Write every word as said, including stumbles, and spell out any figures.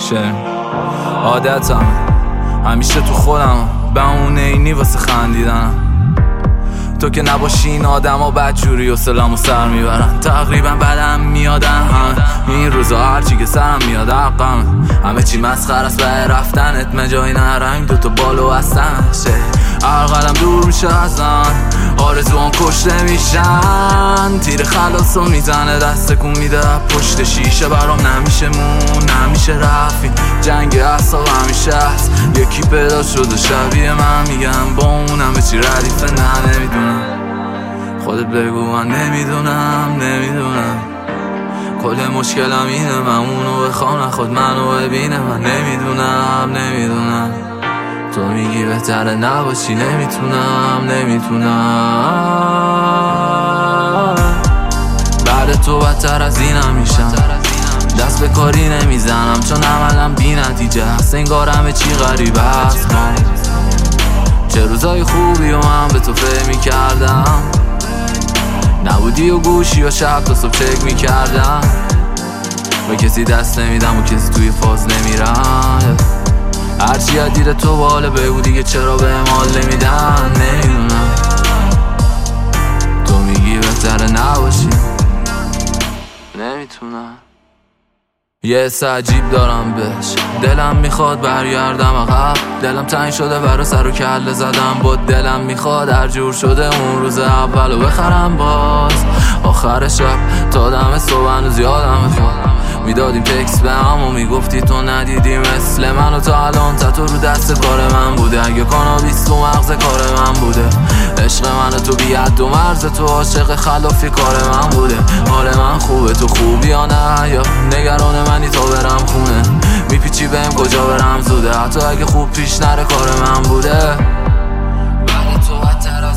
شعر عادتم همیشه تو خودم بهونه اینی واسه خندیدنم. تو که نباشی این آدم ها بدجوری و سلام و سر میبرن. تقریبا بدم میادن هم این روزا هرچی که سرم میاد حقم همه چی مسخر است به رفتنت مجای نرنگ دوتا بالو هستن شه هر قدم دور میشه ازن آرزوان کشته میشن. تیر خلاصو میزنه دست کن میده پشت شیشه برام نمیشه مون نمیشه رفت جنگ اصاب همیشه هست. یکی پیدا شده شبیه من میگم با اون همه چی ردیفه نه نمیدونم. خودت بگو من نمیدونم نمیدونم. کل مشکلم اینه من اونو بخوام نخواد منو ببینه. من نمیدونم نمیدونم. تو میگی بهتره نباشی نمیتونم نمیتونم. بعد تو بدتر از اینم میشم. دست به کاری نمیزنم چون عملم بی نتیجه هست. انگار همه چی غریبه هست. چه روزای خوبی و من به تو فکر میکردم نبودی و گوشی و شب تا صبح چک میکردم. به کسی دست نمیدم و کسی توی فاز نمیرم. هرچی از دید تو باله بگو دیگه چرا به مال نمیدن. نمیدونم. تو میگی بهتره نباشی نمیتونم. یه حس عجیب دارم بهش دلم میخواد برگردم عقب. دلم تنگ شده برا سر و کله زدم با دلم میخواد هر جور شده اون روز اولو بخرم باز. آخر شب تا دم صبح هنوز یادم میخواد میدادیم تکس به هم و میگفتی تو ندیدی مثل من و تا الان تتو رو دست کار من بوده. اگه کانابیس تو مغز کار من بوده. عشق من و تو بیاد و مرز تو عاشق خلافی کار من بوده. حال من خوبه تو خوبی یا نه یا نگران منی تا برم خونه میپیچی بهم کجا برم زوده. حتی اگه خوب پیش نره کار من بوده. بعد تو بدتر